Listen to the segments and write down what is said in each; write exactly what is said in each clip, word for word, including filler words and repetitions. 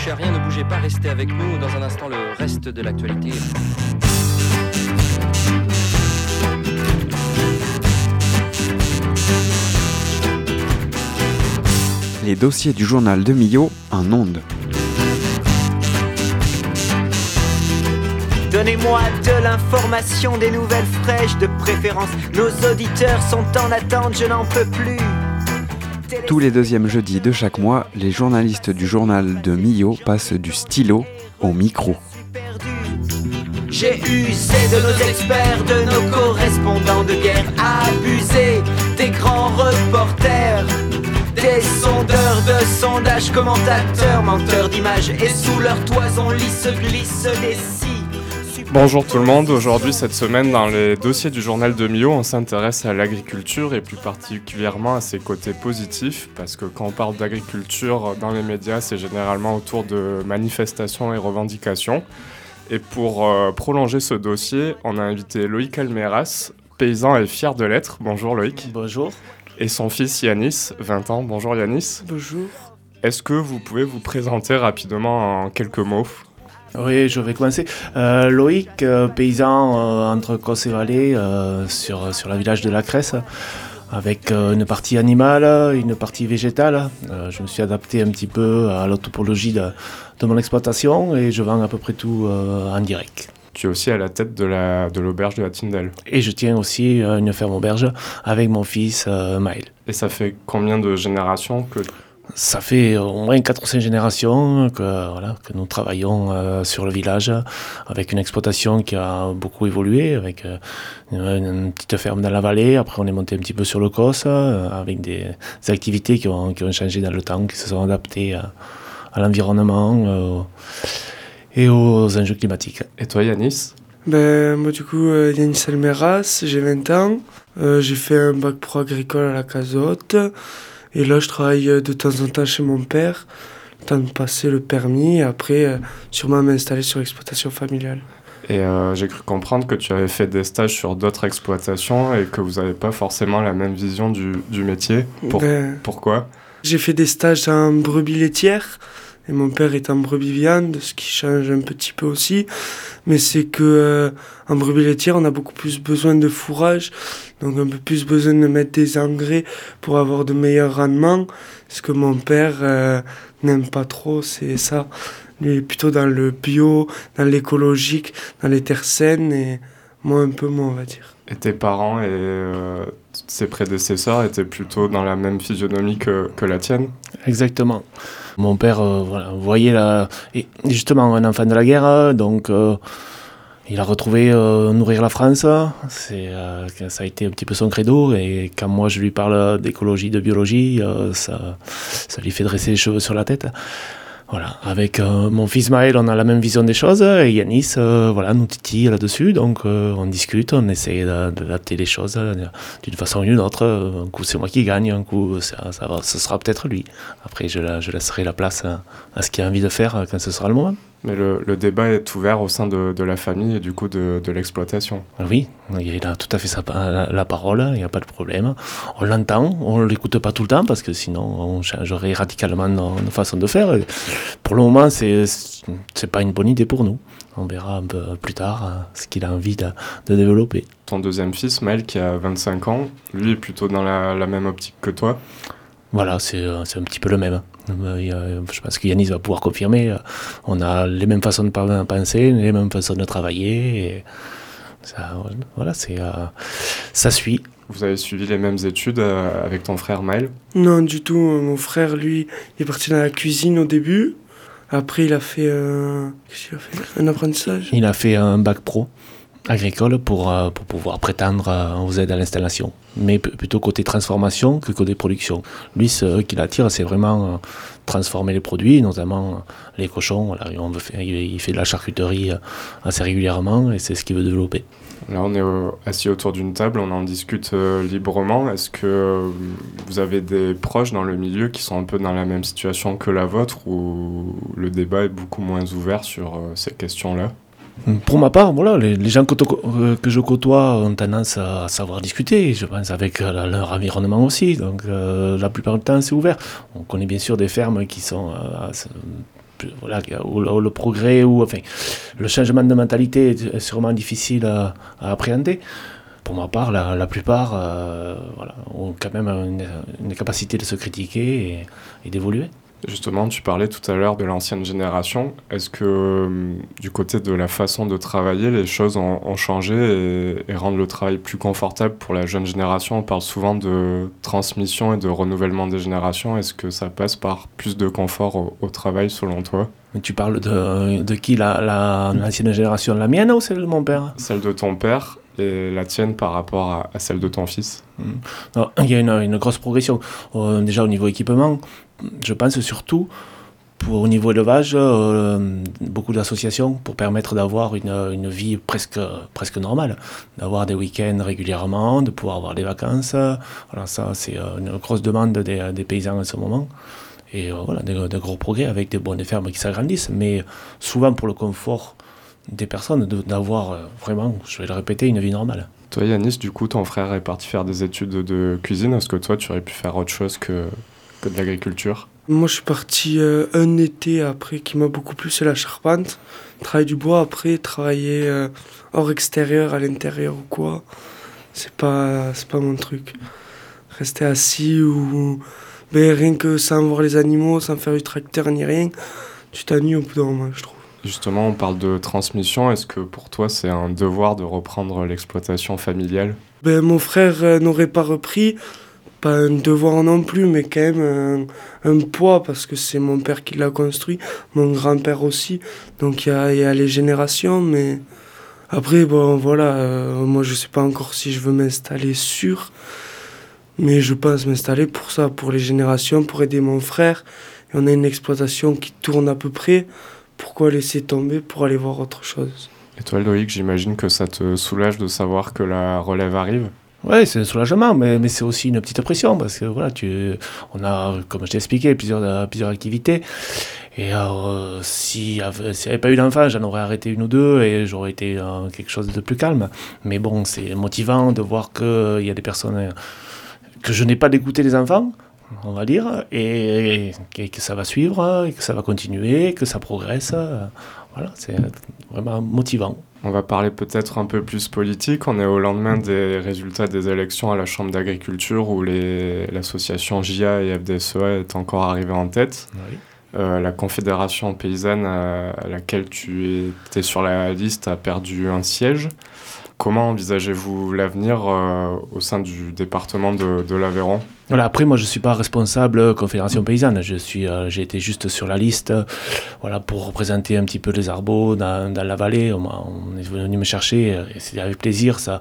touchez à rien, ne bougez pas, restez avec nous. Dans un instant, le reste de l'actualité. Les dossiers du journal de Millau en ondes. Donnez-moi de l'information, des nouvelles fraîches de préférence. Nos auditeurs sont en attente, je n'en peux plus. Tous les deuxièmes jeudis de chaque mois, les journalistes du journal de Millau passent du stylo au micro. J'ai usé de nos experts, de nos correspondants de guerre, abusé des grands reporters, des sondeurs de sondages, commentateurs, menteurs d'images, et sous leur toison lisse glissent des scies. Bonjour tout le monde, aujourd'hui cette semaine dans les dossiers du journal de Millau, on s'intéresse à l'agriculture et plus particulièrement à ses côtés positifs, parce que quand on parle d'agriculture dans les médias, c'est généralement autour de manifestations et revendications. Et pour euh, prolonger ce dossier, on a invité Loïc Almeras, paysan et fier de l'être. Bonjour Loïc. Bonjour. Et son fils Yanis, vingt ans. Bonjour Yanis. Bonjour. Est-ce que vous pouvez vous présenter rapidement en quelques mots ? Oui, je vais commencer. Euh, Loïc, euh, paysan euh, entre Cos et Valais, euh, sur, sur le village de la Cresse, avec euh, une partie animale, une partie végétale. Euh, je me suis adapté un petit peu à la topologie de, de mon exploitation et je vends à peu près tout euh, en direct. Tu es aussi à la tête de, la, de l'auberge de la Tyndale. Et je tiens aussi euh, une ferme auberge avec mon fils euh, Maël. Et ça fait combien de générations que... Ça fait au moins quatre ou cinq générations que, voilà, que nous travaillons euh, sur le village avec une exploitation qui a beaucoup évolué, avec euh, une, une petite ferme dans la vallée. Après, on est monté un petit peu sur le Cos euh, avec des, des activités qui ont, qui ont changé dans le temps, qui se sont adaptées à, à l'environnement euh, et aux enjeux climatiques. Et toi, Yanis ? Ben, moi, du coup, euh, Yanis Almeras, j'ai vingt ans. Euh, j'ai fait un bac pro agricole à la Cazotte. Et là, je travaille de temps en temps chez mon père, le temps de passer le permis, et après, euh, sûrement m'installer sur l'exploitation familiale. Et euh, j'ai cru comprendre que tu avais fait des stages sur d'autres exploitations et que vous n'avez pas forcément la même vision du, du métier. Pour, ben, pourquoi ? J'ai fait des stages en brebis laitière, et mon père est en brebis viande, ce qui change un petit peu aussi. Mais c'est que euh, en brebis laitière, on a beaucoup plus besoin de fourrage, donc un peu plus besoin de mettre des engrais pour avoir de meilleurs rendements. Ce que mon père euh, n'aime pas trop, c'est ça. Lui est plutôt dans le bio, dans l'écologique, dans les terres saines, et moi un peu moins, on va dire. Et tes parents et euh, ses prédécesseurs étaient plutôt dans la même physionomie que, que la tienne ? Exactement. Mon père, euh, voilà, vous voyez, là, et justement, un enfant de la guerre, donc euh, il a retrouvé euh, nourrir la France. C'est, euh, ça a été un petit peu son credo. Et quand moi je lui parle d'écologie, de biologie, euh, ça, ça lui fait dresser les cheveux sur la tête. Voilà, avec euh, mon fils Maël, on a la même vision des choses, et Yanis, euh, voilà, nous titille là-dessus, donc euh, on discute, on essaie d'adapter les choses euh, d'une façon ou d'une autre. Un coup c'est moi qui gagne, un coup ça, ça va, ce sera peut-être lui. Après je, la, je laisserai la place à, à ce qu'il a envie de faire quand ce sera le moment. Mais le, le débat est ouvert au sein de, de la famille et du coup de, de l'exploitation. Oui, il a tout à fait sa, la, la parole, il n'y a pas de problème. On l'entend, on ne l'écoute pas tout le temps parce que sinon on changerait radicalement nos, nos façons de faire. Pour le moment, c'est c'est pas une bonne idée pour nous. On verra un peu plus tard ce qu'il a envie de, de développer. Ton deuxième fils, Maël, qui a vingt-cinq ans, lui est plutôt dans la, la même optique que toi. Voilà, c'est, c'est un petit peu le même. Je pense que Yanis va pouvoir confirmer. On a les mêmes façons de penser, les mêmes façons de travailler. Et ça, voilà, c'est, ça suit. Vous avez suivi les mêmes études avec ton frère Maël ? Non, du tout. Mon frère, lui, il est parti dans la cuisine au début. Après, il a fait, euh... Qu'est-ce qu'il a fait ? Un apprentissage ? Il a fait un bac pro agricole pour, euh, pour pouvoir prétendre aux aides à l'installation. Mais p- plutôt côté transformation que côté production. Lui, ce qui l'attire, c'est vraiment euh, transformer les produits, notamment euh, les cochons. Voilà, on veut faire, il, il fait de la charcuterie euh, assez régulièrement et c'est ce qu'il veut développer. Là, on est euh, assis autour d'une table, on en discute euh, librement. Est-ce que euh, vous avez des proches dans le milieu qui sont un peu dans la même situation que la vôtre, ou le débat est beaucoup moins ouvert sur euh, ces questions-là ? Pour ma part, voilà, les, les gens que, euh, que je côtoie ont tendance à savoir discuter, je pense, avec euh, leur environnement aussi. Donc, euh, la plupart du temps, c'est ouvert. On connaît bien sûr des fermes qui sont euh, voilà, où, où le progrès, ou enfin, le changement de mentalité est sûrement difficile à, à appréhender. Pour ma part, la, la plupart euh, voilà, ont quand même une, une capacité de se critiquer et, et d'évoluer. Justement, tu parlais tout à l'heure de l'ancienne génération. Est-ce que euh, du côté de la façon de travailler, les choses ont, ont changé et, et rendent le travail plus confortable pour la jeune génération? On parle souvent de transmission et de renouvellement des générations. Est-ce que ça passe par plus de confort au, au travail, selon toi? Tu parles de, de qui, la, la, l'ancienne génération, la mienne ou celle de mon père? Celle de ton père et la tienne par rapport à, à celle de ton fils. Mmh. Non, il y a une, une grosse progression. Euh, déjà au niveau équipement, je pense surtout pour, au niveau élevage, euh, beaucoup d'associations pour permettre d'avoir une, une vie presque, presque normale, d'avoir des week-ends régulièrement, de pouvoir avoir des vacances. Voilà, ça, c'est une grosse demande des, des paysans en ce moment. Et euh, voilà, de, de gros progrès avec des bonnes fermes qui s'agrandissent, mais souvent pour le confort des personnes, de, d'avoir euh, vraiment, je vais le répéter, une vie normale. Toi, Yanis, du coup, ton frère est parti faire des études de cuisine. Est-ce que toi, tu aurais pu faire autre chose que, que de l'agriculture? Moi, je suis parti euh, un été après qui m'a beaucoup plu, c'est la charpente. Travailler du bois, après, travailler euh, hors extérieur, à l'intérieur ou quoi, c'est pas, c'est pas mon truc. Rester assis ou... Ben, rien que sans voir les animaux, sans faire du tracteur ni rien, tu t'ennuies au bout d'un moment, je trouve. Justement, on parle de transmission. Est-ce que pour toi, c'est un devoir de reprendre l'exploitation familiale? Ben, mon frère euh, n'aurait pas repris, pas un devoir non plus, mais quand même un, un poids, parce que c'est mon père qui l'a construit, mon grand-père aussi. Donc il y a, y a les générations, mais après, bon, voilà, euh, moi je sais pas encore si je veux m'installer sûr, mais je pense m'installer pour ça, pour les générations, pour aider mon frère. Et on a une exploitation qui tourne à peu près. Pourquoi laisser tomber pour aller voir autre chose? Et toi, Loïc, j'imagine que ça te soulage de savoir que la relève arrive? Oui, c'est un soulagement, mais, mais c'est aussi une petite pression, parce que voilà, tu, on a, comme je t'ai expliqué, plusieurs, euh, plusieurs activités. Et alors, euh, s'il n'y avait, avait pas eu d'enfants, j'en aurais arrêté une ou deux et j'aurais été euh, quelque chose de plus calme. Mais bon, c'est motivant de voir qu'il euh, y a des personnes euh, que je n'ai pas d'écouter les enfants, on va dire, et, et que ça va suivre, et que ça va continuer, que ça progresse. Voilà, c'est vraiment motivant. On va parler peut-être un peu plus politique. On est au lendemain des résultats des élections à la Chambre d'agriculture où les, l'association J A et F D S E A est encore arrivée en tête. Oui. Euh, la Confédération paysanne à, à laquelle tu étais sur la liste a perdu un siège. Comment envisagez-vous l'avenir euh, au sein du département de, de l'Aveyron? Voilà, après, moi, je ne suis pas responsable Confédération paysanne. Je suis, euh, j'ai été juste sur la liste euh, voilà, pour représenter un petit peu les arbres dans, dans la vallée. On, on est venu me chercher et c'est avec plaisir. Ça,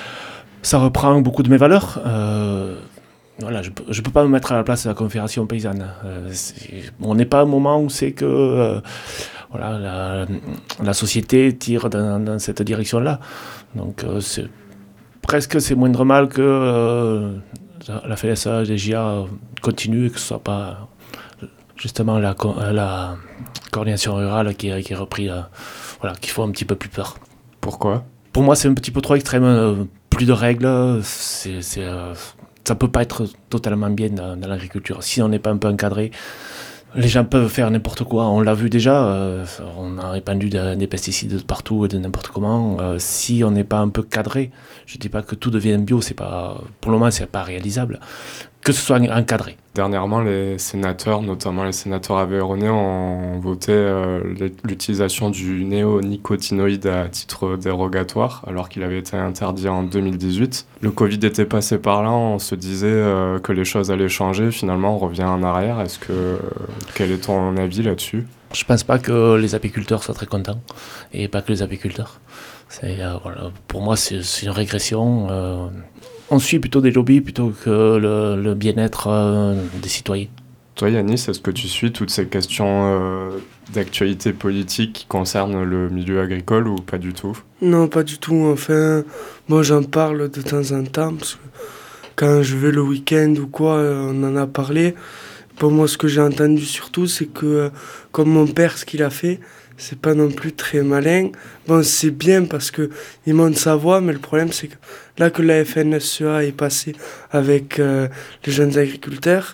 ça reprend beaucoup de mes valeurs. Euh, voilà, je ne peux pas me mettre à la place de la Confédération paysanne. Euh, on n'est pas à un moment où c'est que euh, voilà, la, la société tire dans, dans cette direction-là. Donc, euh, c'est, presque c'est moindre mal que euh, la F L S A, les J A continuent et que ce ne soit pas justement la, la coordination rurale qui, qui est reprise, euh, voilà, qui faut un petit peu plus peur. Pourquoi? Pour moi, c'est un petit peu trop extrême. Euh, plus de règles, c'est, c'est, euh, ça ne peut pas être totalement bien dans, dans l'agriculture. Si on n'est pas un peu encadré, les gens peuvent faire n'importe quoi. On l'a vu déjà, euh, on a répandu de, des pesticides de partout et de n'importe comment. Euh, si on n'est pas un peu cadré, je ne dis pas que tout devienne bio, c'est pas, pour le moment, ce n'est pas réalisable. Que ce soit encadré. Dernièrement, les sénateurs, notamment les sénateurs aveyronnais, ont voté euh, l'utilisation du néonicotinoïde à titre dérogatoire, alors qu'il avait été interdit en deux mille dix-huit. Le Covid était passé par là, on se disait euh, que les choses allaient changer. Finalement, on revient en arrière. Est-ce que, euh, quel est ton avis là-dessus? Je ne pense pas que les apiculteurs soient très contents, et pas que les apiculteurs. C'est, euh, voilà, pour moi, c'est, c'est une régression. Euh, on suit plutôt des lobbies plutôt que le, le bien-être euh, des citoyens. Toi, Yanis, est-ce que tu suis toutes ces questions euh, d'actualité politique qui concernent le milieu agricole ou pas du tout? Non, pas du tout. Enfin, moi, j'en parle de temps en temps, parce que quand je vais le week-end ou quoi, on en a parlé. Pour moi, ce que j'ai entendu surtout, c'est que, comme mon père, ce qu'il a fait, c'est pas non plus très malin. Bon, c'est bien parce que il monte sa voix, mais le problème, c'est que là que la F N S E A est passée avec euh, les jeunes agriculteurs,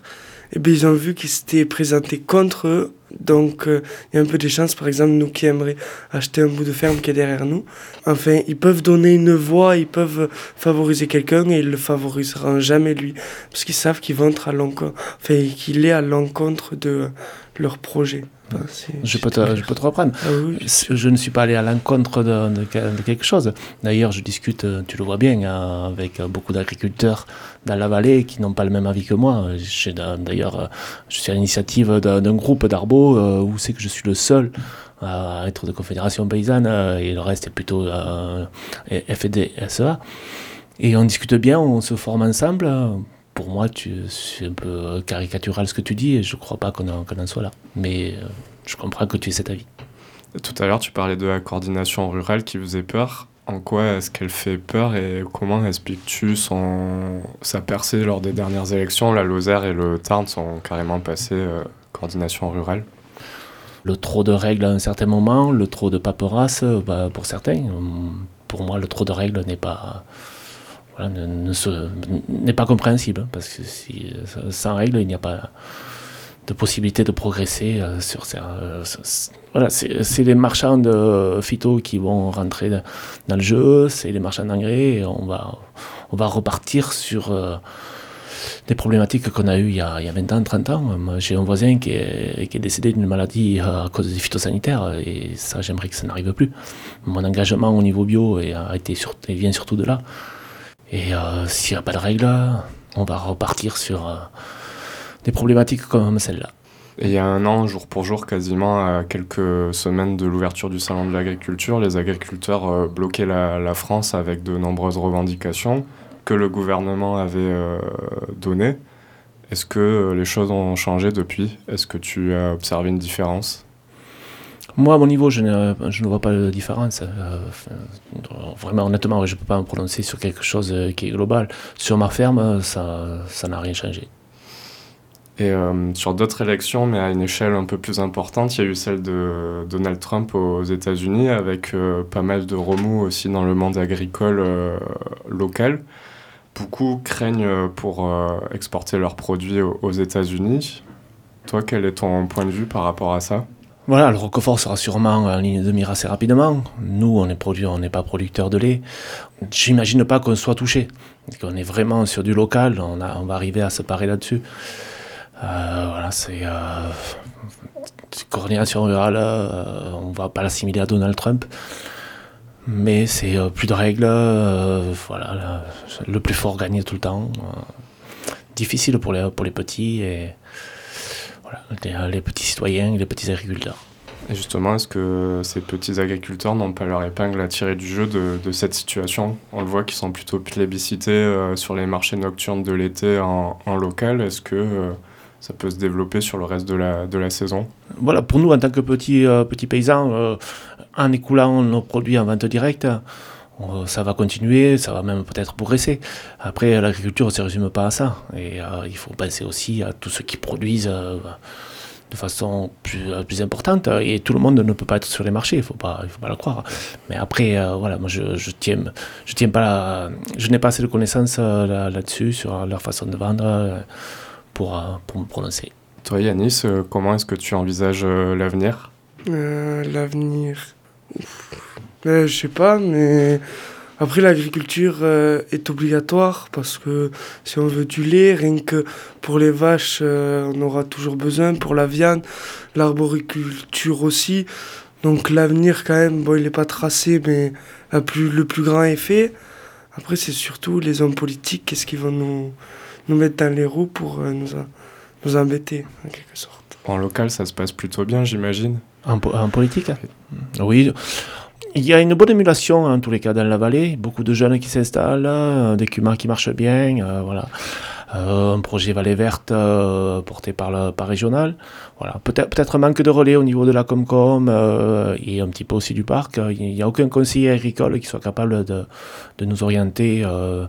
et bien ils ont vu qu'ils s'étaient présentés contre eux. Donc il euh, y a un peu des chances, par exemple, nous qui aimerions acheter un bout de ferme qui est derrière nous. Enfin, ils peuvent donner une voix, ils peuvent favoriser quelqu'un et ils le favoriseront jamais lui. Parce qu'ils savent qu'ils vont être à l'encontre, enfin, qu'il est à l'encontre de euh, leur projet. Enfin, je, peux te, je peux te reprendre. Ah oui. Je ne suis pas allé à l'encontre de, de, de quelque chose. D'ailleurs, je discute, tu le vois bien, avec beaucoup d'agriculteurs dans la vallée qui n'ont pas le même avis que moi. J'ai, d'ailleurs, je suis à l'initiative d'un, d'un groupe d'Arbo où c'est que je suis le seul à être de Confédération Paysanne et le reste est plutôt euh, F D S E A. Et on discute bien, on se forme ensemble. Pour moi, tu, c'est un peu caricatural ce que tu dis et je ne crois pas qu'on en, qu'on en soit là. Mais euh, je comprends que tu aies cet avis. Tout à l'heure, tu parlais de la coordination rurale qui faisait peur. En quoi est-ce qu'elle fait peur et comment expliques-tu son, sa percée lors des dernières élections? La Lozère et le Tarn sont carrément passés euh, coordination rurale. Le trop de règles à un certain moment, le trop de paperasse bah, pour certains. Pour moi, le trop de règles n'est pas... Voilà, ne, ne se, n'est pas compréhensible, parce que si, sans règles, il n'y a pas de possibilité de progresser euh, sur ces... Euh, voilà, c'est, c'est les marchands de phyto qui vont rentrer dans le jeu, c'est les marchands d'engrais, et on va, on va repartir sur euh, des problématiques qu'on a eues il y a, il y a vingt ans, trente ans. Moi, j'ai un voisin qui est, qui est décédé d'une maladie à cause des phytosanitaires, et ça, j'aimerais que ça n'arrive plus. Mon engagement au niveau bio est, a été sur, et vient surtout de là. Et euh, s'il n'y a pas de règles, on va repartir sur euh, des problématiques comme celle-là. Et il y a un an, jour pour jour, quasiment à quelques semaines de l'ouverture du Salon de l'agriculture, les agriculteurs euh, bloquaient la, la France avec de nombreuses revendications que le gouvernement avait euh, données. Est-ce que euh, les choses ont changé depuis? Est-ce que tu as observé une différence? Moi, à mon niveau, je ne, je ne vois pas de différence. Euh, vraiment, honnêtement, je ne peux pas me prononcer sur quelque chose qui est global. Sur ma ferme, ça, ça n'a rien changé. Et euh, sur d'autres élections, mais à une échelle un peu plus importante, il y a eu celle de Donald Trump aux États-Unis, avec euh, pas mal de remous aussi dans le monde agricole euh, local. Beaucoup craignent pour euh, exporter leurs produits aux, aux États-Unis. Toi, quel est ton point de vue par rapport à ça? Voilà, le Roquefort sera sûrement en ligne de mire assez rapidement. Nous, on est produit, on n'est pas producteur de lait. J'imagine pas qu'on soit touché. On est vraiment sur du local, on, a, on va arriver à se parer là-dessus. Euh, voilà, c'est euh, coordination rurale, euh, on va pas l'assimiler à Donald Trump. Mais c'est euh, plus de règles, euh, voilà, là, le plus fort gagne tout le temps. Euh, difficile pour les, pour les petits et... Voilà, les, les petits citoyens, les petits agriculteurs. Et justement, est-ce que ces petits agriculteurs n'ont pas leur épingle à tirer du jeu de, de cette situation? On le voit qu'ils sont plutôt plébiscités euh, sur les marchés nocturnes de l'été en, en local. Est-ce que euh, ça peut se développer sur le reste de la, de la saison? Voilà, pour nous, en tant que petits, euh, petits paysans, euh, en écoulant nos produits en vente directe, ça va continuer, ça va même peut-être progresser. Après, l'agriculture ne se résume pas à ça. Et euh, il faut penser aussi à tous ceux qui produisent euh, de façon plus, euh, plus importante. Et tout le monde ne peut pas être sur les marchés, il ne faut pas, il faut pas le croire. Mais après, euh, voilà, moi, je, je, tiens, je, tiens pas la, je n'ai pas assez de connaissances euh, là, là-dessus, sur leur façon de vendre, euh, pour, euh, pour me prononcer. Toi, Yanis, euh, comment est-ce que tu envisages euh, l'avenir? euh, L'avenir... Euh, je sais pas, mais après l'agriculture euh, est obligatoire parce que si on veut du lait, rien que pour les vaches, euh, on aura toujours besoin, pour la viande, l'arboriculture aussi. Donc l'avenir quand même, bon, il n'est pas tracé, mais la plus, le plus grand est fait. Après, c'est surtout les hommes politiques, qu'est-ce qu'ils vont nous, nous mettre dans les roues pour euh, nous, nous embêter, en quelque sorte. En local, ça se passe plutôt bien, j'imagine. En, po- en politique? Oui. Il y a une bonne émulation, en tous les cas, dans la vallée. Beaucoup de jeunes qui s'installent, euh, des C U M A qui marchent bien, euh, voilà. Euh, un projet Vallée Verte euh, porté par, le, par Régional. Voilà. Peut-être, peut-être un manque de relais au niveau de la Comcom euh, et un petit peu aussi du parc. Il n'y a aucun conseiller agricole qui soit capable de, de nous orienter euh,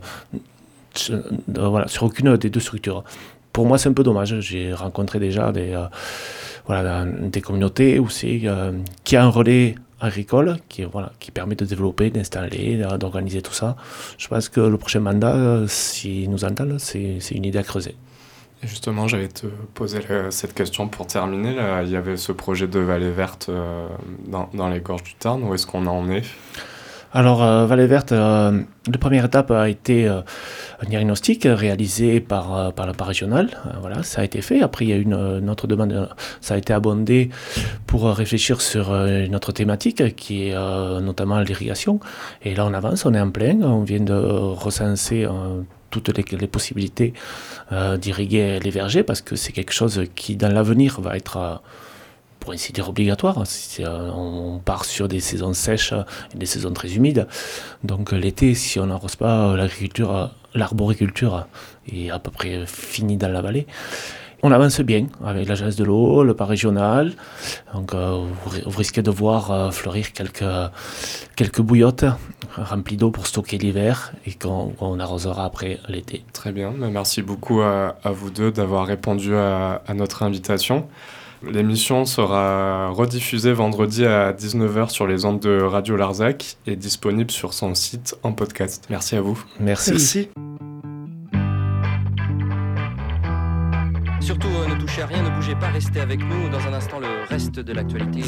de, voilà, sur aucune des deux structures. Pour moi, c'est un peu dommage. J'ai rencontré déjà des, euh, voilà, des communautés où c'est, euh, qui a un relais agricole qui, voilà, qui permet de développer, d'installer, d'organiser tout ça. Je pense que le prochain mandat, s'il nous entend, c'est, c'est une idée à creuser. Justement, j'allais te poser la, cette question pour terminer. Là, il y avait ce projet de Vallée Verte euh, dans, dans les gorges du Tarn. Où est-ce qu'on en est ? Alors, euh, Vallée Verte, euh, la première étape a été euh, un diagnostic réalisé par, euh, par la part régionale. Euh, voilà, ça a été fait. Après, il y a eu une, une autre demande. Euh, ça a été abondé pour euh, réfléchir sur euh, une autre thématique qui est euh, notamment l'irrigation. Et là, on avance, on est en plein. On vient de recenser euh, toutes les, les possibilités euh, d'irriguer les vergers parce que c'est quelque chose qui, dans l'avenir, va être... Euh, pour ainsi dire obligatoire. C'est, euh, on part sur des saisons sèches et des saisons très humides. Donc l'été, si on n'arrose pas, l'agriculture, l'arboriculture est à peu près finie dans la vallée. On avance bien avec l'agence de l'eau, le parc régional. Donc euh, vous, vous risquez de voir euh, fleurir quelques, quelques bouillottes remplies d'eau pour stocker l'hiver et qu'on, qu'on arrosera après l'été. Très bien, merci beaucoup à, à vous deux d'avoir répondu à, à notre invitation. L'émission sera rediffusée vendredi à dix-neuf heures sur les ondes de Radio Larzac et disponible sur son site en podcast. Merci à vous. Merci. Merci. Surtout, euh, ne touchez à rien, ne bougez pas, restez avec nous. Dans un instant, le reste de l'actualité.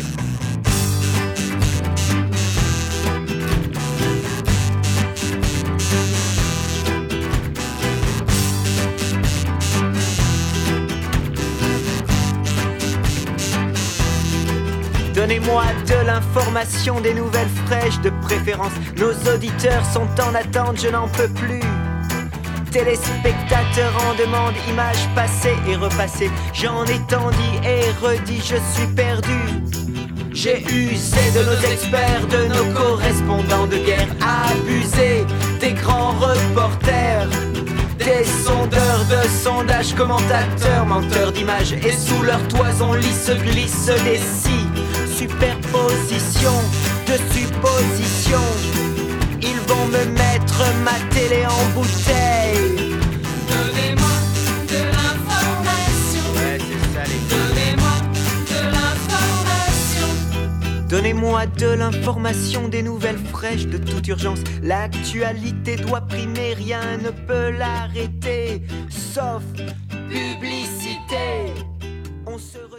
Donnez-moi de l'information, des nouvelles fraîches de préférence. Nos auditeurs sont en attente, je n'en peux plus. Téléspectateurs en demande, images passées et repassées. J'en ai tant dit et redit, je suis perdu. J'ai usé de nos experts, de nos correspondants de guerre, abusé des grands reporters, des sondeurs de sondages, commentateurs, menteurs d'images. Et sous leur toison lisse glissent des scies. Superposition de suppositions. Ils vont me mettre ma télé en bouteille. Donnez-moi de l'information. Ouais, c'est ça les gars. Donnez-moi de l'information. Donnez-moi de l'information, des nouvelles fraîches de toute urgence. L'actualité doit primer, rien ne peut l'arrêter, sauf publicité. On se